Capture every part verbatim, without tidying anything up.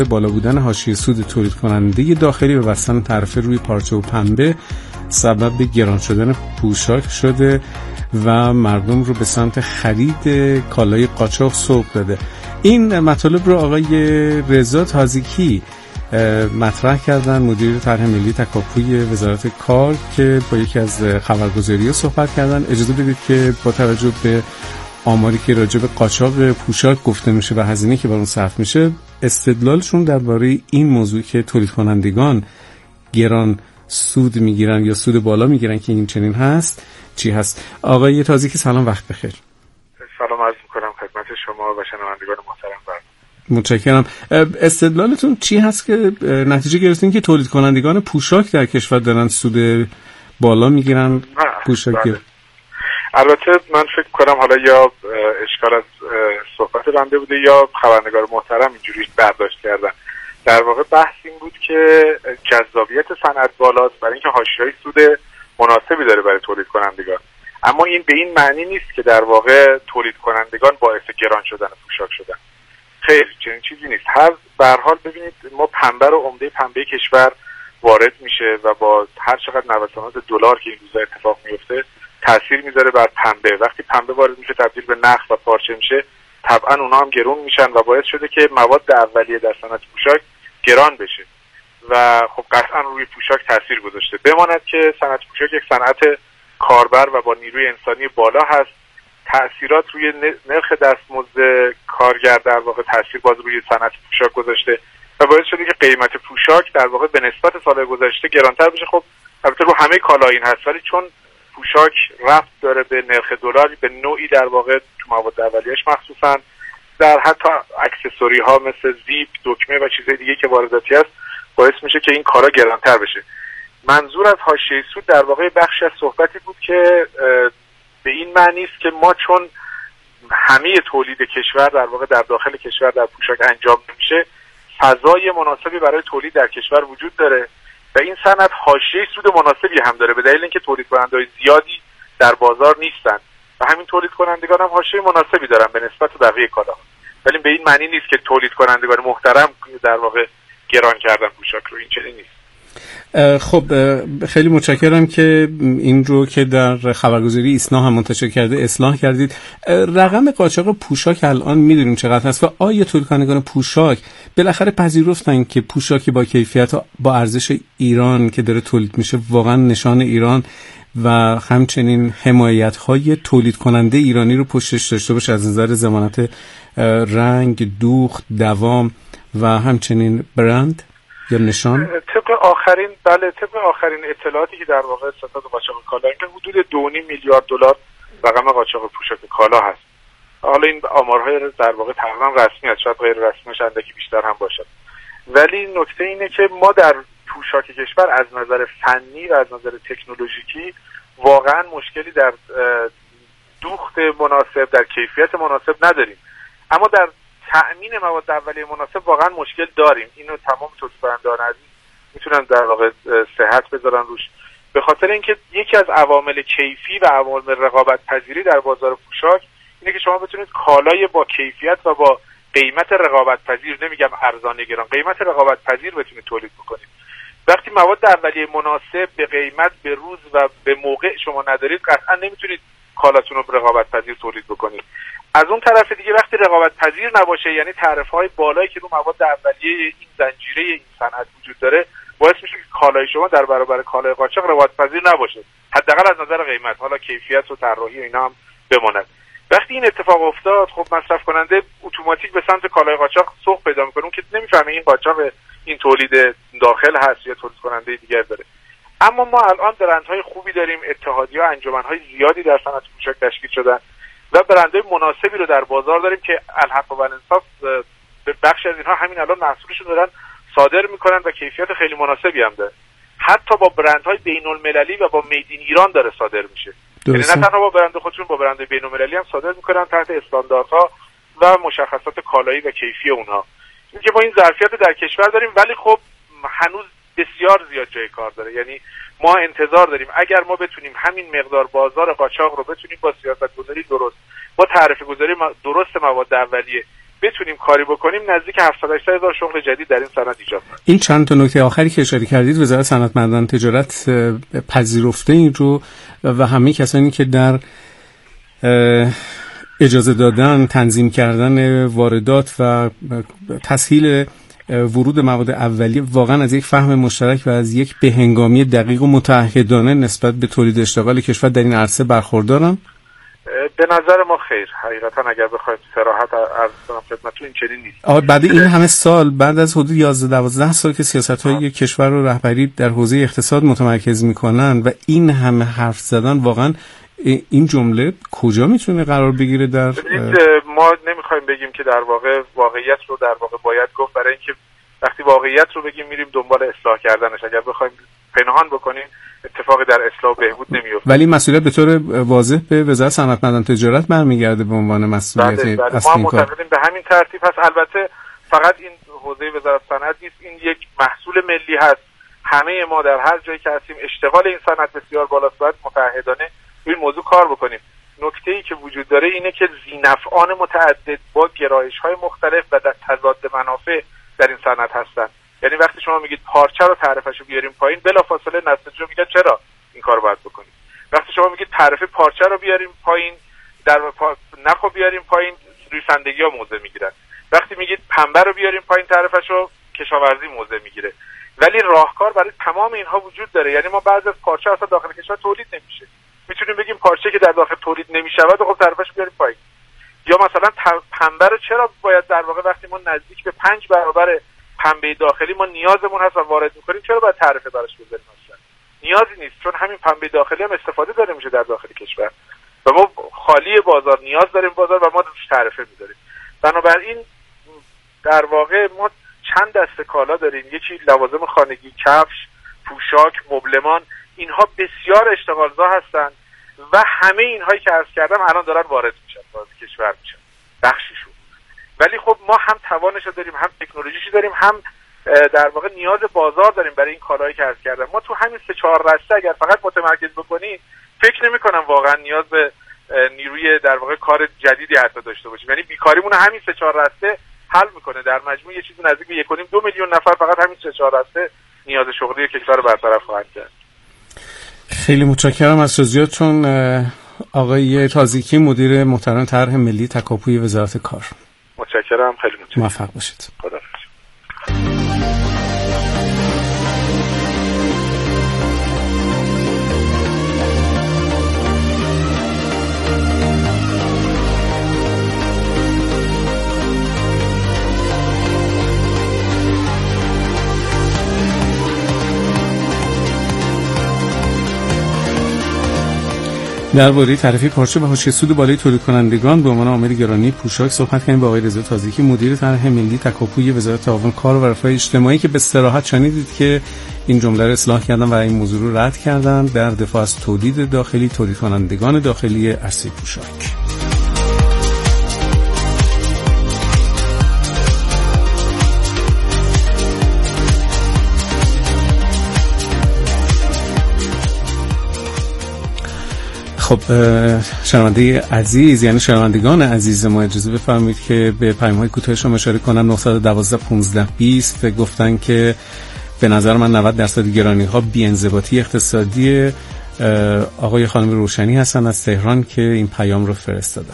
بالا بودن حاشیه سود تولید کننده داخلی و بستن تعرفه روی پارچه و پنبه سبب گران شدن پوشاک شده و مردم رو به سمت خرید کالای قاچاق سوق داده. این مطالب رو آقای رضا تازیکی مطرح کردن، مدیر طرح ملی تکاپوی وزارت کار، که با یکی از خبرگزاری‌ها صحبت کردن. اجازه بدید که با توجه به آماری که راجع به قاچاق پوشاک گفته میشه و هزینه‌ای که بر اون صرف میشه، استدلالشون درباره این موضوع که تولید کنندگان گران سود میگیرن یا سود بالا میگیرن که این چنین هست چی هست؟ آقای تازیکی سلام، وقت بخیر. سلام عرض میکنم خدمت شما و شنوندگان محترم. برد متشکرم. استدلالتون چی هست که نتیجه گرفتین که تولید کنندگان پوشاک در کشور دارن سود بالا میگیرن؟ پوشاک بله. البته من فکر کنم حالا یا اشکال از صحبت بنده بوده یا خبرنگار محترم اینجوری برداشت کردن. در واقع بحث این بود که جذابیت صنعت بالاست برای اینکه حاشیه‌های سود مناسبی داره برای تولید کنندگان، اما این به این معنی نیست که در واقع تولید کنندگان باعث گران شدن پوشاک شدن. خیر، چنین چیزی نیست. هر به هر حال ببینید، ما پنبه رو عمده پنبه کشور وارد میشه و با هر چقدر نوسانات دلار که این روزا اتفاق میفته تاثیر میذاره بر پنبه. وقتی پنبه وارد میشه تبدیل به نخ و پارچه میشه، طبعا اونها هم گرون میشن و باعث شده که مواد اولیه در صنعت پوشاک گران بشه و خب قطعا روی پوشاک تاثیر گذاشته. بماند که صنعت پوشاک یک صنعت کاربر و با نیروی انسانی بالا هست. تأثیرات روی نرخ دستمزد کارگر در واقع تاثیر باز روی صنعت پوشاک گذاشته و باعث شده که قیمت پوشاک در واقع به نسبت سال گذشته گرانتر بشه. خب البته رو همه کالا این هست، ولی چون پوشاک ربط داره به نرخ دلار، به نوعی در واقع تو مواد اولیه‌اش مخصوصا در حتی اکسسوری ها مثل زیپ، دکمه و چیزهای دیگه که وارداتی است، باعث میشه که این کارا گرانتر بشه. منظور از حاشیه سود در واقع بخش از صحبتی بود که به این معنی است که ما چون همه تولید کشور در واقع در داخل کشور در پوشاک انجام میشه، فضای مناسبی برای تولید در کشور وجود داره و این صنعت حاشیه سود مناسبی هم داره به دلیل اینکه تولید کنندگان زیادی در بازار نیستن و همین تولید کنندگان هم حاشیه مناسبی دارن به نسبت بقیه کالاها. ولی به این معنی نیست که تولید کنندگان محترم در واقع گران کردن پوشاک رو. این چنین نیست. خب خیلی متشکرم که این رو که در خبرگزاری ایسنا هم منتشر کرده اصلاح کردید. رقم قاچاق پوشاک الان میدونیم چقدر هست و آیا تولید کنندگان پوشاک بالاخره پذیرفتن که پوشاکی با کیفیت و با ارزش ایران که داره تولید میشه واقعا نشان ایران و همچنین حمایت‌های تولید کننده ایرانی رو پشتش داشته باشه از نظر ضمانت رنگ، دوخت، دوام و همچنین برند یا نشان؟ طبق آخرین بله طبق آخرین اطلاعاتی که در واقع ستاد قاچاق کالا اینکه حدود دو و نیم میلیارد دلار رقم قاچاق پوشاک کالا هست. حالا این آمارهای در واقع تقریبا رسمی است، شاید غیر رسمیش اندکی بیشتر هم باشد، ولی نکته اینه که ما در پوشاک کشور از نظر فنی و از نظر تکنولوژیکی واقعا مشکلی در دوخت مناسب، در کیفیت مناسب نداریم، اما در تأمین مواد اولیه مناسب واقعا مشکل داریم. اینو تمام تولید کنندگان عزیز میتونن در واقع صحت بذارن روش، به خاطر اینکه یکی از عوامل کیفی و عوامل رقابت پذیری در بازار پوشاک اینه که شما بتونید کالای با کیفیت و با قیمت رقابت پذیر، نمیگم ارزان گران، قیمت رقابت پذیر بتونید تولید بکنید. وقتی مواد اولیه مناسب به قیمت، به روز و به موقع شما ندارید، قطعا نمیتونید کالاتون رو رقابت پذیر تولید بکنید. از اون طرف دیگه وقتی رقابت پذیر نباشه، یعنی تعرفه‌های بالایی که رو مواد اولیه این زنجیره این صنعت وجود داره، باعث میشه که کالای شما در برابر کالای قاچاق رقابت پذیر نباشه، حداقل از نظر قیمت، حالا کیفیت و طراحی و اینا هم بماند. وقتی این اتفاق افتاد، خب مصرف کننده اتوماتیک به سمت کالای قاچاق سوق پیدا میکنه، اون که نمیفهمه این قاچاق این تولید داخل هست یا تولید کننده دیگر داره. اما ما الان برندهای خوبی داریم، اتحادیه و انجمنهای زیادی در صنعت پوشاک تشکیل شدن و برندهای مناسبی رو در بازار داریم که الحق و الانصاف به بخش از اینها همین الان محصولشون دارن صادر میکنن و کیفیت خیلی مناسبی هم داره. حتی با برندهای بین‌المللی و با میدین ایران داره صادر میشه. یعنی نه تنها با برند خودشون، با برندهای بین‌المللی هم صادر میکنن تحت استانداردها و مشخصات کالایی و کیفی اونها. اینکه ما این ظرفیت در کشور داریم، ولی خب هنوز بسیار زیاد جای کار داره. یعنی ما انتظار داریم اگر ما بتونیم همین مقدار بازار قاچاق رو بتونیم با سیاست گذاری درست، با تعرفه گذاری درست مواد اولیه بتونیم کاری بکنیم نزدیک هفتصد هشتصد هزار شغل جدید در این صنعت ایجاد کنیم. این چند تا نکته آخری که اشاره کردید، وزارت صنعت معدن تجارت پذیرفته این رو و همه کسانی که در اجازه دادن، تنظیم کردن واردات و تسهیل ورود مواد اولیه واقعا از یک فهم مشترک و از یک بهنگامی دقیق و متعهدانه نسبت به تولید اشتغال کشور در این عرصه برخوردارن؟ به نظر ما خیر. حقیقتا اگر بخواید صراحت عرض کنم خدمتتون این چنین نیست. آقا بعد این همه سال، بعد از حدود یازده دوازده سال که سیاست‌های کشور رو رهبری در حوزه اقتصاد متمرکز می‌کنن و این همه حرف زدن، واقعا این جمله کجا میتونه قرار بگیره؟ در ما نمیخوایم بگیم که در واقع واقعیت رو در واقع باید گفت، برای اینکه وقتی واقعیت رو بگیم میریم دنبال اصلاح کردنش. اگر بخوایم پنهان بکنیم اتفاقی در اصلاح بهبود نمیفته. ولی مسئولیت به طور واضح به وزارت صنعت معدن تجارت برمیگرده به عنوان مسئولیت اصلی کار. ما معتقدیم به همین ترتیب هست. البته فقط این حوزه وزارت صنعت نیست، این یک محصول ملی هست. همه ما در هر جایی که هستیم اشتغال این صنعت بسیار بالاست، باید متعهدانه این موضوع کار بکنیم. نکته‌ای که وجود داره اینه که ذی‌نفعان متعدد با گرایش‌های مختلف و در تضاد منافع در این صنعت هستن. یعنی وقتی شما میگید پارچه رو تعرفه‌شو بیاریم پایین، بلافاصله نساج‌ها میگن چرا این کارو باید بکنیم. وقتی شما میگید تعرفه پارچه رو بیاریم پایین، در پا... نخو بیاریم پایین، ریسندگی‌ها موضع میگیرن. وقتی میگید پنبه رو بیاریم پایین تعرفه‌شو، کشاورزی موضع میگیره. ولی راهکار برای تمام اینها وجود داره. یعنی ما بعضی از پارچه اصلا داخل کشور تولید نمیشه. میتونیم بگیم پارچه که در داخل تولید نمیشود خب تعرفه‌اش بیاریم پایین. یا مثلا پنبه رو چرا باید در واقع وقتی ما نزدیک به پنج برابر پنبه داخلی ما نیازمون هست و وارد می‌کنیم، چرا باید تعرفه براش بذاریم؟ اصلا نیازی نیست، چون همین پنبه داخلی هم استفاده داره میشه در داخل کشور و ما خالی بازار نیاز داریم بازار و ما روش تعرفه می‌ذاریم. بنابراین در واقع ما چند دسته کالا داریم. یکی لوازم خانگی، کفش، پوشاک، مبلمان، اینها بسیار اشتغالزا هستند و همه اینهایی که عرض کردم الان دارن وارد میشن، وارد کشور میشن بخشیشون. ولی خب ما هم توانش داریم، هم تکنولوژیش داریم، هم در واقع نیاز بازار داریم برای این کارهایی که عرض کردم. ما تو همین سه چهار رشته اگر فقط متمرکز بکنیم، فکر نمی کنم واقعا نیاز به نیروی در واقع کار جدیدی حتی داشته باشیم. یعنی بیکاریمون همین سه چهار رشته حل میکنه. در مجموع یه چیزی نزدیک به یک و نیم دو میلیون نفر فقط همین سه چهار رشته نیاز شغلی کشور رو برطرف خواهند کرد. خیلی متشکرم از توضیحاتتون آقای تازیکی، مدیر محترم طرح ملی تکاپوی وزارت کار. متشکرم، خیلی متشکرم. موفق باشید. خدا. درباره تعرفه پارچه و حاشیه سود بالای تولید کنندگان به عنوان عامل گرانی پوشاک صحبت کردیم با آقای رضا تازیکی، مدیر طرح ملی تکاپوی وزارت تعاون کار و رفاه اجتماعی، که به صراحت شنیدید که این جمله رو اصلاح کردن و این موضوع رو رد کردن در دفاع از تولید داخلی، تولید کنندگان داخلی عرصه پوشاک. خب شنونده عزیز، یعنی شنوندگان عزیز ما، اجازه بفرمایید که به پیام‌های کوتاهشون اشاره کنم. نه یک دو پانزده بیست گفتن که به نظر من نود درصد گرانی‌ها بی‌انضباطی اقتصادی. آقای خانم روشنی هستن از تهران که این پیام رو فرستادن.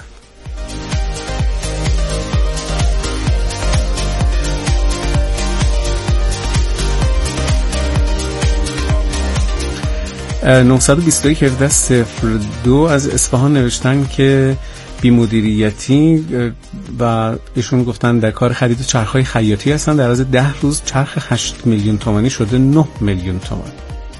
نه دو یک هفده صفر دو از اصفهان نوشتن که بی‌مدیریتی و ایشون گفتن در کار خرید چرخ‌های خیاطی هستن. در از ده روز چرخ هشت میلیون تومانی شده نه میلیون تومان.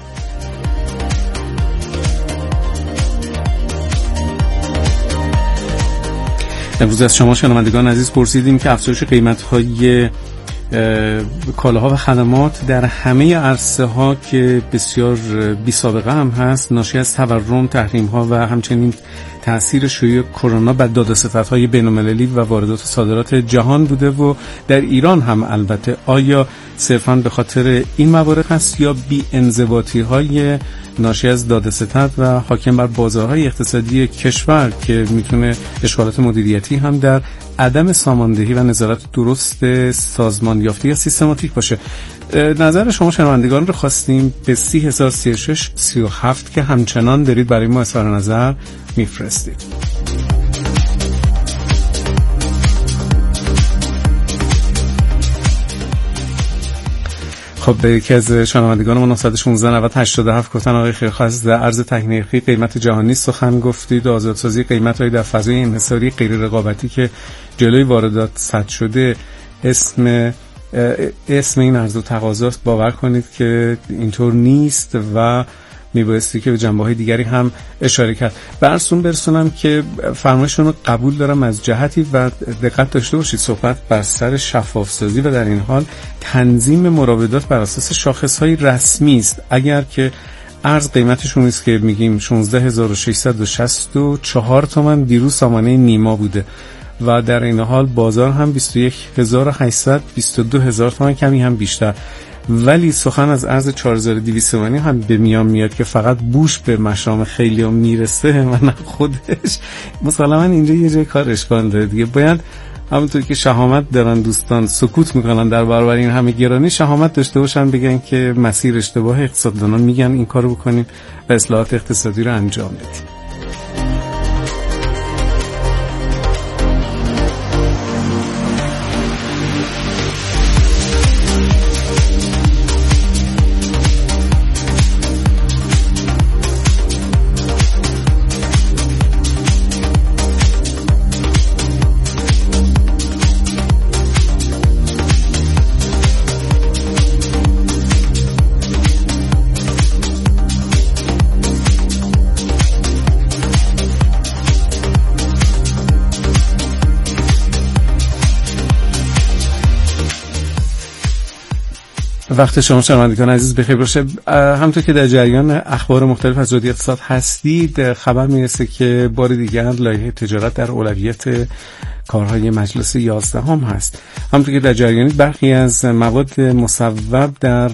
امروز از شما شنوندگان عزیز پرسیدیم که افزایش قیمت‌های کالاها و خدمات در همه عرصه ها که بسیار بی سابقه هم هست، ناشی از تورم، تحریم ها و همچنین تأثیر شیوع کرونا بر داد و ستدهای بین‌المللی و واردات و صادرات جهان بوده و در ایران هم البته. آیا صرفاً به خاطر این موارد هست یا بی‌انضباطی‌های ناشی از داد و ستد و حاکم بر بازارهای اقتصادی کشور که میتونه اشکالات مدیریتی هم در عدم ساماندهی و نظارت درست سازمان یافته یا سیستماتیک باشه؟ نظر شما شنوندگان رو خواستیم به سی هزار سی و شش سی و هفت که همچنان دارید برای ما اظهار نظر میفرستید. خب به یکی از شنوندگان ما نه یک شش نود هشتاد و هفت گفتن آقای خیرخواست در عرض تکنیکی قیمت جهانی سخن گفتید و آزادسازی قیمت‌های در فضای انحصاری غیر رقابتی که جلوی واردات سد شده اسم اسم این عرض و تقاضاست. باور کنید که اینطور نیست و میبایستی که به جنبه‌های دیگری هم اشاره کرد. برسون برسونم که فرمایشون رو قبول دارم از جهتی و دقت داشته باشید صحبت بر سر شفاف سازی و در این حال تنظیم مراودات بر اساس شاخص‌های رسمی است. اگر که ارز قیمتشون نیست که میگیم شانزده هزار و ششصد و شصت و چهار تومان، دیروز سامانه نیما بوده و در این حال بازار هم بیست و یک هزار و هشتصد بیست و دو هزار تومان، کمی هم بیشتر. ولی سخن از ارز چهار هزار و دویست تومانی هم به میان میاد که فقط بوش به مشام خیلی هم میرسه و نه خودش. مسلماً اینجا یه جای کار اشکال داره دیگه. باید همونطور که شهامت دارن دوستان سکوت میکنن در برابر این همه گرانی، شهامت داشته باشن بگن که مسیر اشتباه. اقتصاددانان میگن این کارو بکنین و اصلاحات اقتصادی رو انجام بدین. وقت شما شنوندگان عزیز بخیر باشه. همونطور که در جریان اخبار مختلف از رادیو اقتصاد هستید، خبر میرسه که بار دیگر لایحه تجارت در اولویت کارهای مجلس یازدهم هست. همونطور که در جریانید برخی از مواد مصوب در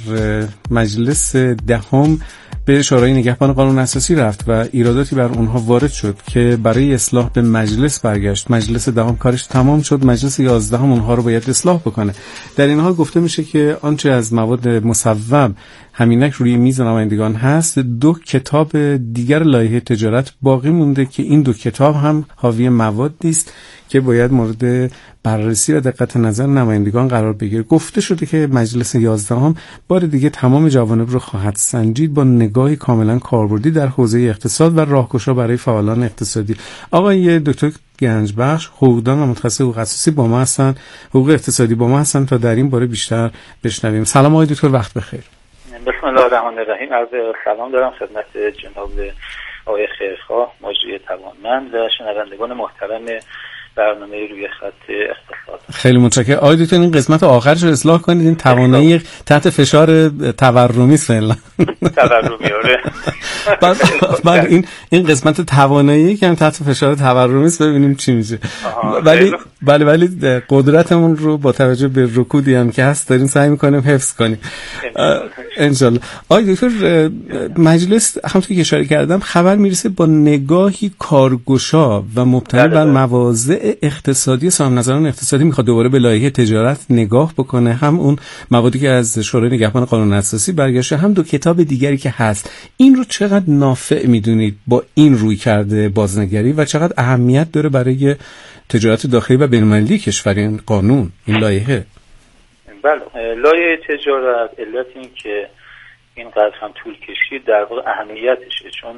مجلس دهم به شورای نگهبان قانون اساسی رفت و ایراداتی بر اونها وارد شد که برای اصلاح به مجلس برگشت. مجلس دهم کارش تمام شد، مجلس یازدهم اونها رو باید اصلاح بکنه. در این حال گفته میشه که آنچه از مواد مصوب همینک روی میز نمایندگان هست، دو کتاب دیگر لایحه تجارت باقی مونده که این دو کتاب هم حاوی موادی است که باید مورد بررسی و دقت نظر نمایندگان قرار بگیره. گفته شده که مجلس یازدهم بار دیگه تمام جوانب رو خواهد سنجید با نگاهی کاملا کاربردی در حوزه اقتصاد و راهگشا برای فعالان اقتصادی. آقای دکتر گنجبخش، حقوقدان و متخصص حقوق اساسی با ما هستن، حقوق اقتصادی با ما هستن تا در این باره بیشتر بشنویم. سلام آقای دکتر، وقت بخیر. بسم الله الرحمن الرحیم. عرض سلام دارم خدمت جناب آقای خیرخواه مجری توانمند و شنوندگان محترم برنامه روی خط اقتصاد. خیلی متشکرم. آقای دکتر این قسمت آخرش رو اصلاح کنید، این توانایی تحت فشار تورمی است فعلا. تورمی آره. بعد بعد این این قسمت توانایی که هم تحت فشار تورمی است، ببینیم چی میشه. ولی بله ولی قدرتمون رو با توجه به رکودی هم که هست داریم سعی می‌کنیم حفظ کنیم ان شاء الله. آقای دکتر مجلس همونطور که اشاره کردم خبر میرسه با نگاهی کارگشا و مبتنی بر مواضع اقتصادی صاحب‌نظران اقتصادی میخواد دوباره به لایحه تجارت نگاه بکنه، هم اون موادی که از شورای نگهبان قانون اساسی برگشته، هم دو کتاب دیگری که هست. این رو چقدر نافع میدونید با این روی کرده بازنگری و چقدر اهمیت داره برای تجارت داخلی و بین‌المللی کشور این قانون، این لایحه؟ بله، لایحه تجارت علت این که اینقدر هم طول کشید در واقع اهمیتشه، چون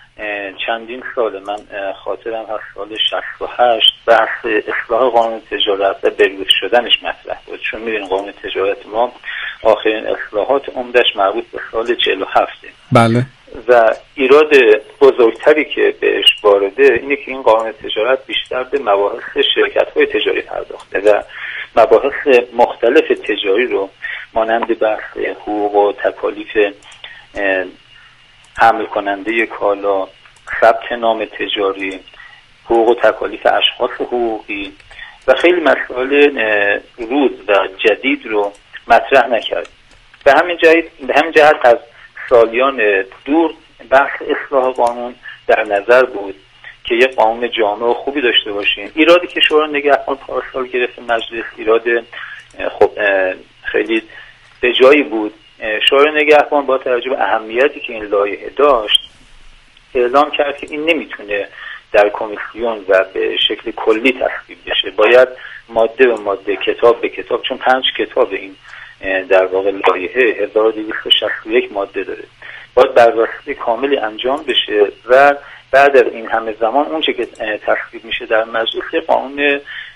چندین سال من خاطرم هست سال شصت و هشت بحث اصلاح قانون تجارت و بروز شدنش مطرح بود، چون می‌بینید قانون تجارت ما آخرین اصلاحات عمدش مربوط به سال چهل و هفت. بله. و ایراد بزرگتری که بهش وارده اینه که این قانون تجارت بیشتر به مباحث شرکت‌های تجاری پرداخته و مباحث مختلف تجاری رو مانند بحث حقوق و تکالیف حمل کننده کالا، ثبت نام تجاری، حقوق و تکالیف اشخاص حقوقی و خیلی مسائل روز و جدید رو مطرح نکرد. به همین جهت به همین جهت از سالیان دور بحث اصلاح قانون در نظر بود که یک قانون جامع و خوبی داشته باشیم. ایرادی که شورای نگهبان پارسال گرفت مجلس ایراد خب خیلی به جایی بود. شورای نگهبان با توجه به اهمیتی که این لایحه داشت اعلام کرد که این نمیتونه در کمیسیون و به شکل کلی تصویب بشه، باید ماده به ماده، کتاب به کتاب، چون پنج کتاب این در واقع لایحه هزار و دویست و شصت و یک ماده داره، باید بررسی کاملی انجام بشه و بعد از این همه زمان اونچه که تصویب میشه در مجلس یه قانون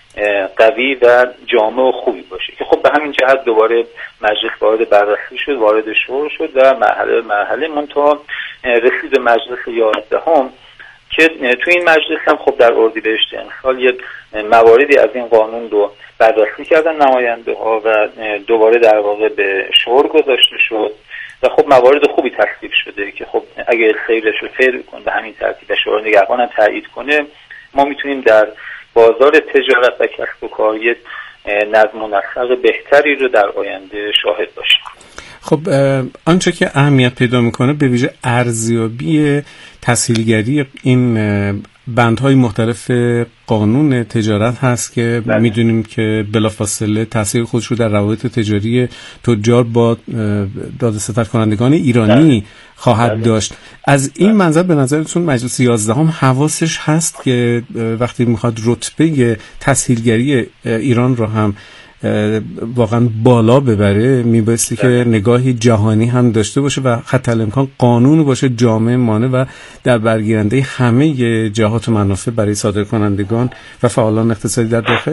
قوی و جامع و خوبی باشه که خب به همین جهت دوباره مجلس وارد بررسی شد، وارد شور شد و مرحله مرحله منتها رسید به مجلس یازدهم که تو این مجلس هم خب در اردیبهشت امسال یک مواردی از این قانون رو بررسی کردن نماینده ها و دوباره در واقع به شور گذاشته شد و خب موارد خوبی تصویب شده که خب اگه سیرش رو فعل کنه به همین ترتیب و شورای نگهبان هم تایید کنه ما میتونیم در بازار تجارت و کسب و کار یک نظم و نسق بهتری رو در آینده شاهد باشیم. خب آنچه که اهمیت پیدا میکنه به ویژه ارزیابی تسهیلگری این بندهای مختلف قانون تجارت هست که بله. میدونیم که بلافاصله تاثیر خودش رو در روابط تجاری تجار با دادستر کنندگان ایرانی بله. خواهد بله. داشت. از این بله. منظر به نظرتون مجلس یازدهم حواسش هست که وقتی میخواد رتبه تسهیلگری ایران رو هم واقعا بالا ببره میبایستی که نگاهی جهانی هم داشته باشه و حتی الامکان قانون باشه جامع مانع و در برگیرنده همه جهات و منافع برای صادرکنندگان و فعالان اقتصادی در داخل؟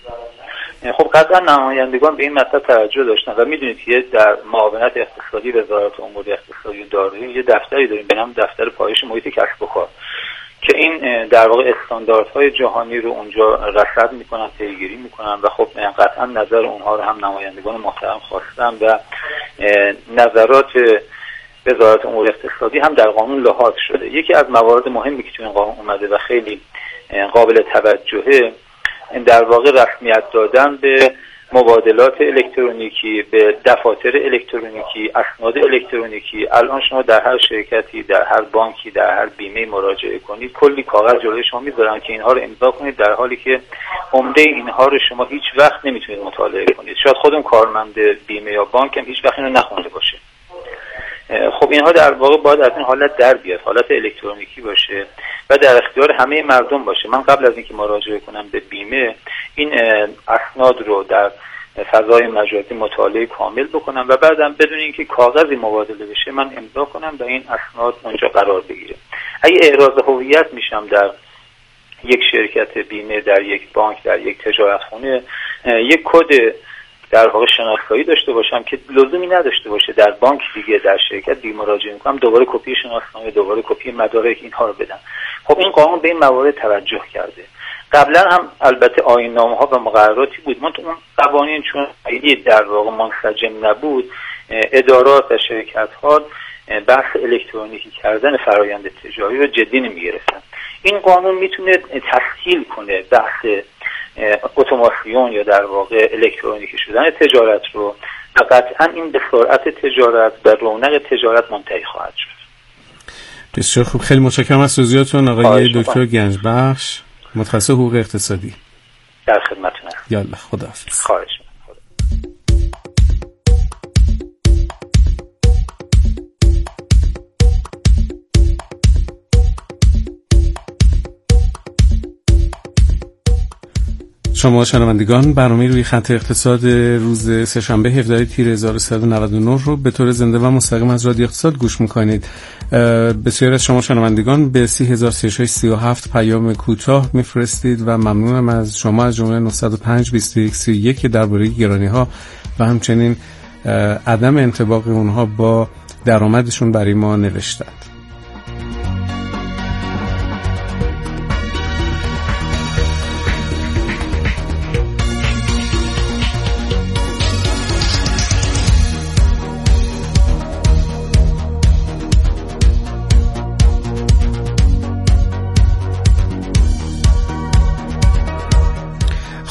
خب قطعا نمایندگان به این مطلب توجه داشتن و میدونید که در معاونت اقتصادی وزارت امور اقتصادی و دارایی یه دفتری داریم به نام دفتر پایش محیط کسب و کار که این در واقع استانداردهای جهانی رو اونجا رصد میکنن، پیگیری میکنن و خب قطعا نظر اونها رو هم نمایندگان محترم خواستن و نظرات وزارت امور اقتصادی هم در قانون لحاظ شده. یکی از موارد مهمی که تو این قانون اومده و خیلی قابل توجهه در واقع رسمیت دادن به مبادلات الکترونیکی، به دفاتر الکترونیکی، اسناد الکترونیکی. الان شما در هر شرکتی، در هر بانکی، در هر بیمه مراجعه کنید کلی کاغذ جلوی شما میذارن که اینها رو امضا کنید، در حالی که عمده اینها رو شما هیچ وقت نمیتونید مطالعه کنید. شاید خودم کارمند بیمه یا بانک هم هیچ وقت اینو نخونده باشه. خب اینها در واقع باید از این حالت در بیاد، حالت الکترونیکی باشه و در اختیار همه مردم باشه. من قبل از اینکه مراجعه کنم به بیمه این اسناد رو در فضای مجازی مطالعه کامل بکنم و بعدم بدون اینکه کاغذی مبادله بشه من امضا کنم و این اسناد اونجا قرار بگیره. اگه اعراض هویت میشم در یک شرکت بیمه، در یک بانک، در یک تجارتخانه، یک کد در واقع شناسایی داشته باشم که لزومی نداشته باشه در بانک دیگه، در شرکت دیگه مراجعه میکنم دوباره کپی شناسنامه، دوباره کپی مدارک اینها رو بدم. خب این قانون به این موارد توجه کرده. قبلا هم البته آیین‌نامه‌ها و مقرراتی بود، من تو اون قوانین چون خیلی در واقع منسجم نبود ادارات و شرکت‌ها بحث الکترونیکی کردن فرآیند تجاری رو جدی نمی‌گرفتن. این قانون میتونه تسهیل کنه بحث اتوماسیون یا در واقع الکترونیکی شدن تجارت رو و قطعا این به سرعت تجارت و رونق تجارت منتهی خواهد شد. بسیار خوب، خیلی متشکرم از توضیحاتتون آقای دکتر گنجبخش، متخصص حقوق اقتصادی. در خدمتتون هستم. یالا خداحافظ. خواهش می‌کنم. شما شنوندگان برنامه روی خط اقتصاد روز سه‌شنبه هفدهم تیر هزار و سیصد و نود و نه رو به طور زنده و مستقیم از رادیو اقتصاد گوش میکنید. بسیاری از شما شنوندگان به سی هزار سیصد و سی و هفت پیام کوتاه میفرستید و ممنونم از شما، از جمله نهصد و پنج بیست و یک سی و یک که درباره گرانی ها و همچنین عدم انطباق اونها با درآمدشون برای ما نوشتند.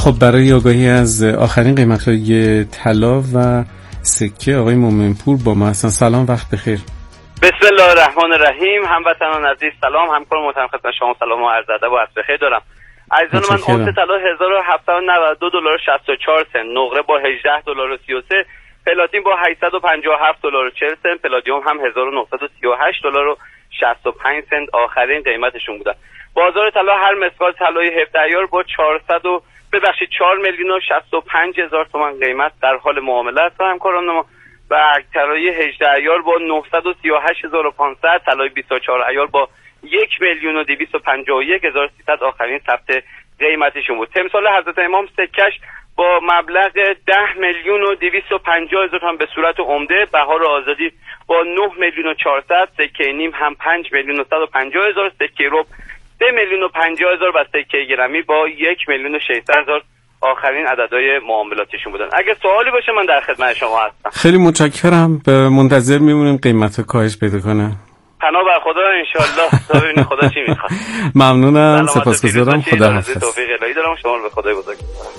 خب برای آگاهی از آخرین قیمت‌های طلا و سکه آقای مومنپور با ما هستن. سلام، وقت بخیر. بسم الله الرحمن الرحیم. هموطنان عزیز سلام، همکار محترم خدمت شما سلام و عرض ادب و عرض بخیر دارم. عزیزان من، اونس طلا هزار و هفتصد و نود و دو دلار و شصت و چهار سنت، نقره با هجده دلار و سی و سه، پلاتین با هشتصد و پنجاه و هفت دلار و چهل سنت، پلادیوم هم هزار و نهصد و سی و هشت دلار و شصت و پنج سنت آخرین قیمتشون بودن. بازار طلا هر مسقال طلای هفده عیار با چهارصد و ببخشید چهار میلیون و شصت و پنج هزار تومان قیمت در حال معامله است همکاران ما. و طلای هجده عیار با نهصد و سی و هشت هزار و پانصد، طلای بیست و چهار عیار با یک میلیون و دویست و پنجاه و یک هزار و سیصد آخرین ثبت قیمتشون بود. تمثال حضرت امام سکش با مبلغ ده میلیون و دویست و پنجاه هزار تومان به صورت عمده، بهار آزادی با نه میلیون و چهارصد، سکه نیم هم پنج میلیون و صد و پنجاه هزار، سکه ربع سه میلیون و پنجاه هزار و سکه گرمی با یک میلیون و ششصد هزار آخرین عددهای معاملاتشون بودن. اگه سوالی باشه من در خدمت شما هستم. خیلی متشکرم، به منتظر میمونیم قیمت کاهش پیدا کنه. پناه بر خدا انشالله. تا ببینیم خدا چی میخواد. ممنونم، سپاسگزارم، خدا حافظ. توفیق الهی دارم، شما رو به خدای بزرگ.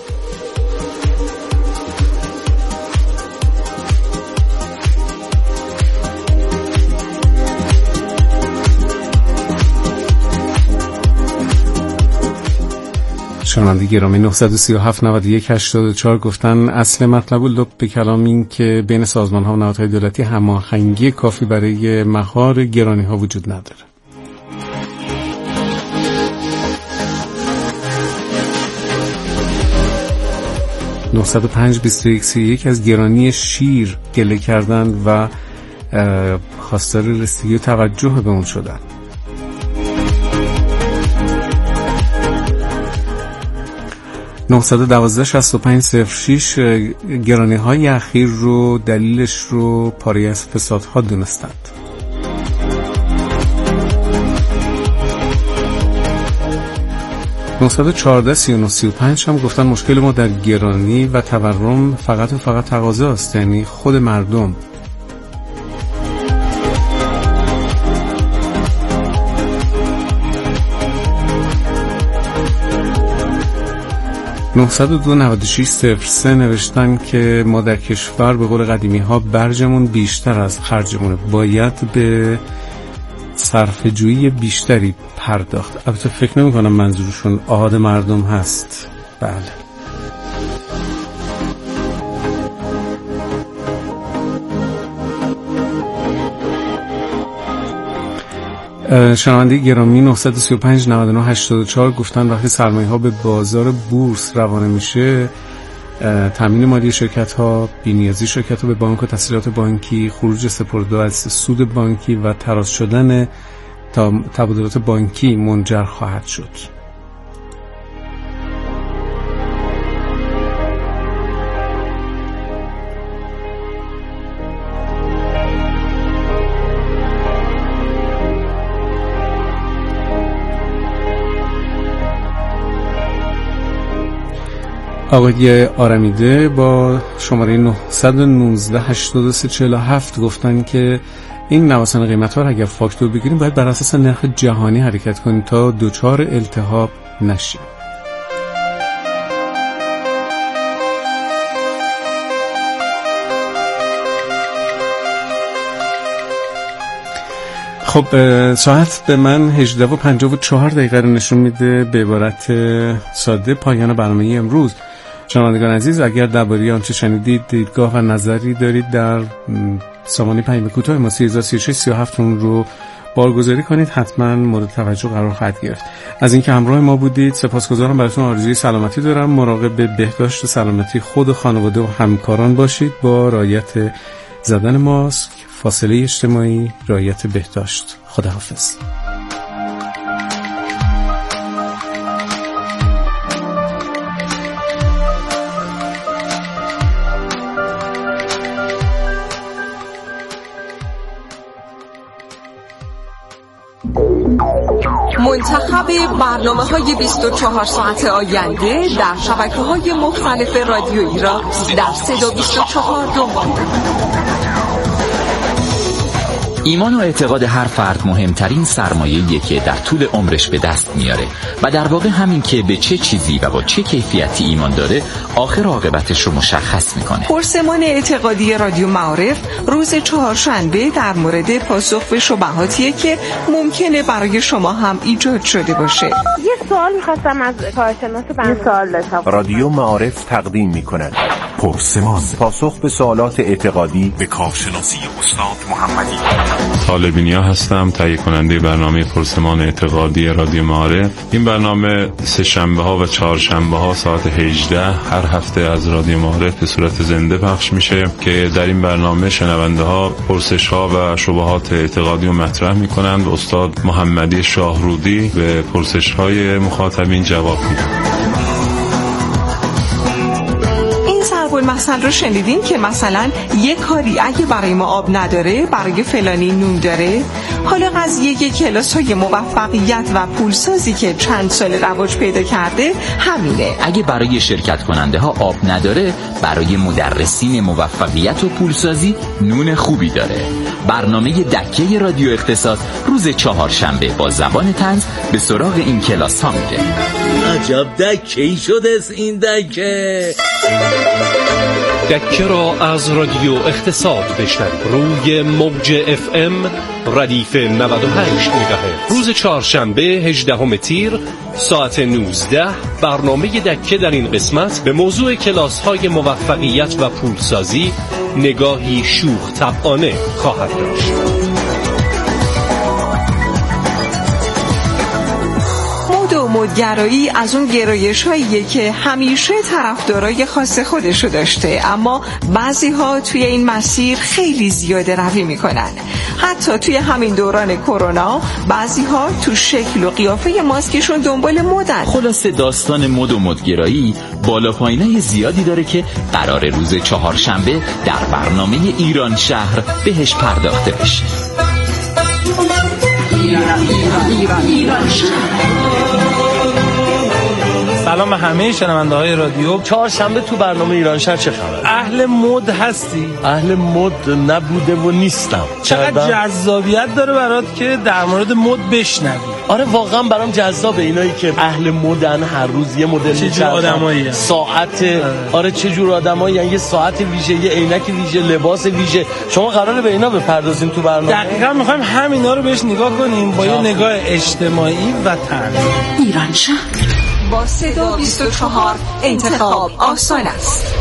شنونده گرامی، نه سه هفت نه یک هشت چهار گفتن اصل مطلب و لب به کلام این که بین سازمان ها و نهادهای دولتی هماهنگی کافی برای مهار گرانی ها وجود نداره. نه پنج بیست و یک سی و یک از گرانی شیر گله کردن و خواستار رسیدگی و توجه به اون شدن. نه یک دو شش پنج صفر شش گرانی های اخیر رو دلیلش رو پاره از فسادها دونستند. نه چهارده سی و نه سی و پنج هم گفتن مشکل ما در گرانی و تورم فقط و فقط تقاضا است، یعنی خود مردم. نه صفر دو نه شش صفر سه نوشتن که ما در کشور به قول قدیمی ها برجمون بیشتر از خرجمونه، باید به صرفه‌جویی بیشتری پرداخت. البته فکر نمی کنم منظورشون آهاد مردم هست. بله. شنونده گرامی، نه سه پنج نه نه هشت چهار گفتن وقتی سرمایه ها به بازار بورس روانه میشه، تامین مالی شرکت ها، بی‌نیازی شرکت ها به بانک و تسهیلات بانکی، خروج سپرده از سود بانکی و تراز شدن تبادلات بانکی منجر خواهد شد. آقای آرمیده با شماره نه یک نه هشت سه چهار هفت گفتن که این نوسان قیمت‌ها را اگر فاکتور بگیریم باید بر اساس نرخ جهانی حرکت کنیم تا دچار التهاب نشیم. خب ساعت به من هجده و پنجاه و چهار دقیقه رو نشون میده. به عبارت ساده پایان برنامه امروز. شنوندگان عزیز، اگر درباره آنچه شنیدید دیدگاه و نظری دارید در سامانه پیام کوتاه ما سه هزار و سی و شش سی و هفت رو بارگذاری کنید، حتما مورد توجه قرار خواهد گرفت. از اینکه همراه ما بودید سپاسگزارم. براتون آرزوی سلامتی دارم. مراقب بهداشت و سلامتی خود و خانواده و همکاران باشید با رعایت زدن ماسک، فاصله اجتماعی، رعایت بهداشت. خداحافظ. منتخب برنامه‌های بیست و چهار ساعت آینده در شبکه‌های مختلف رادیویی را در صدا بیست و چهار دنبال کنید. ایمان و اعتقاد هر فرد مهمترین سرمایه‌ایه که در طول عمرش به دست میاره و در واقع همین که به چه چیزی و با چه کیفیتی ایمان داره آخر عاقبتش رو مشخص میکنه. پرسمان اعتقادی رادیو معارف روز چهارشنبه در مورد پاسخ به شبهاتیه که ممکنه برای شما هم ایجاد شده باشه. یه سوال می‌خواستم از کارشناس برنامه. یه سوال داشتم. رادیو معارف تقدیم می‌کند پرسمان، پاسخ به سوالات اعتقادی به کارشناسی استاد محمدی. طالبینیا هستم، تهیه کننده برنامه پرسمان اعتقادی رادیو معارف. این برنامه سه شنبه ها و چهار شنبه ها ساعت هجده هر هفته از رادیو معارف به صورت زنده پخش میشه که در این برنامه شنونده ها پرسش ها و شبهات اعتقادی رو مطرح میکنند. استاد محمدی شاهرودی به پرسش های مخاطبین جواب میدن. مثلا رو شنیدین که مثلا یک کاری اگه برای ما آب نداره برای فلانی نون داره. حالا قضیه کلاس های موفقیت و پولسازی که چند سال رواج پیدا کرده همینه. اگه برای شرکت کننده ها آب نداره برای مدرسین موفقیت و پولسازی نون خوبی داره. برنامه دکه رادیو اقتصاد روز چهارشنبه با زبان طنز به سراغ این کلاس ها میره. عجب دکه‌ای شده است این دکه. دکه را از رادیو اقتصاد بشنوید روی موج اف ام ردیف نود و هشت مگاهرتز روز چهارشنبه هجدهم تیر ساعت نوزده. برنامه دکه در این قسمت به موضوع کلاس های موفقیت و پولسازی نگاهی شوخ طبعانه خواهد داشت. مدگرایی از اون گرایش هاییه که همیشه طرفدارای خاص خودشو داشته، اما بعضی ها توی این مسیر خیلی زیاده روی میکنن. حتی توی همین دوران کرونا بعضی ها تو شکل و قیافه ماسکشون دنبال مدن. خلاصه داستان مد و مدگرایی بالا پایینای زیادی داره که قرار روز چهارشنبه در برنامه ایران شهر بهش پرداخته بشه. ایران ایران ایران ایران شهر. سلام به همه شنونده های رادیو. چهارشنبه تو برنامه ایران شهر چه خبر؟ اهل مد هستی؟ اهل مد نبوده و نیستم. چقدر جذابیت داره برات که در مورد مد بشنوی؟ آره واقعا برام جذابه اینایی که اهل مدن، هر روز یه مدل چه جور آدمایی، ساعت آره, آره چه جور آدمایی، یه ساعت ویژه، یه عینک ویژه، لباس ویژه. شما قراره به اینا بپردازین تو برنامه؟ دقیقاً می‌خوایم همینا رو بهش نگاه کنیم با یه نگاه اجتماعی و طنز. ایران شهر با صدا بیست و چهار انتخاب آسان است.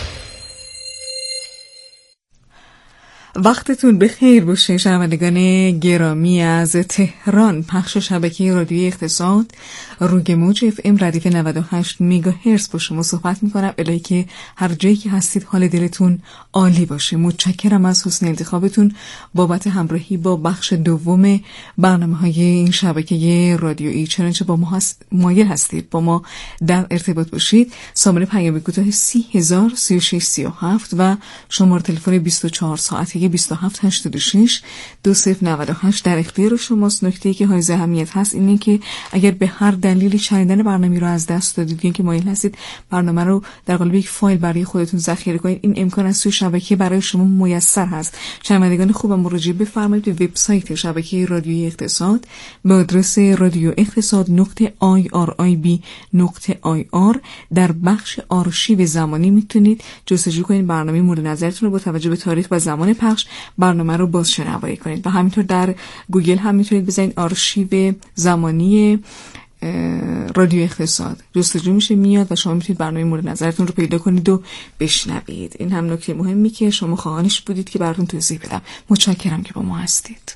وقتتون بخیر باشه شنوندگان گرامی از تهران. پخش شبکه رادیویی اقتصاد روی موج اف ام ردیف نود و هشت مگاهرتز با شما صحبت میکنم. الهی که هر جایی که هستید حال دلتون عالی باشه. متشکرم از حسن انتخابتون بابت همراهی با بخش دوم برنامه های این شبکه رادیویی. چنانچه با ما هست مایل هستید با ما در ارتباط باشید. سامانه پیام کوتاه سی هزار سی و شش سی و هفت و شماره تلفن بیست و چهار ساعته بیست و هفت هشتاد و شش دو صفر نود و هشت در اختیار شماست. نکته‌ای که حائز اهمیت هست اینه که اگر به هر دلیلی شنیدن برنامه رو از دست دادید یا که مایل هستید برنامه رو در قالب یک فایل برای خودتون ذخیره کنید، این امکان از توی شبکه برای شما میسر هست. شنوندگان خوبم مراجعه بفرمایید به وبسایت شبکه رادیویی اقتصاد به آدرس رادیو اقتصاد نقطه آی آر آی بی نقطه آی آر. در بخش آرشیو زمانی میتونید جستجو کنید برنامه مورد نظرتون رو با توجه به تاریخ و زمان پخش برنامه رو بازشنوایی کنید و همینطور در گوگل هم میتونید بزنید آرشیو زمانی رادیو اقتصاد، جستجو میشه میاد و شما میتونید برنامه مورد نظرتون رو پیدا کنید و بشنوید. این هم نکته مهمی که شما خواهانش بودید که براتون توضیح بدم. متشکرم که با ما هستید.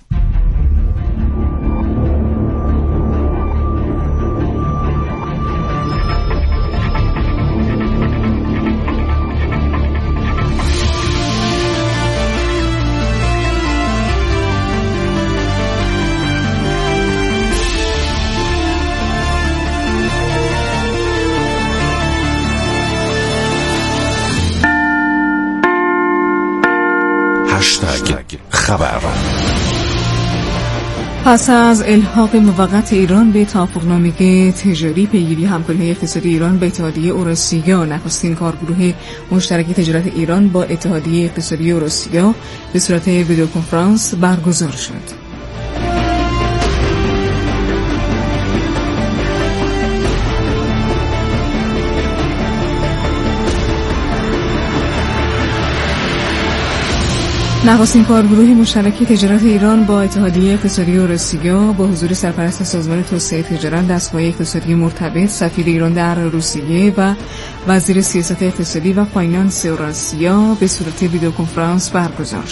هشتگ خبر پس از الحاق موقت ایران به توافقنامه تجاری پیگیری همکاری‌های اقتصادی ایران با اتحادیه اوراسیا، نخستین کارگروه مشترک تجارت ایران با اتحادیه اقتصادی اوراسیا به صورت ویدیو کنفرانس برگزار شد. نخستین کارگروه مشترک تجارت ایران با اتحادیه اقتصادی اوراسیا با حضور سرپرست سازمان توسعه تجارت، دستگاه اقتصادی مرتبط، سفیر ایران در روسیه و وزیر سیاست اقتصادی و فاینانس اوراسیا به صورت ویدیو کنفرانس برگزار شد.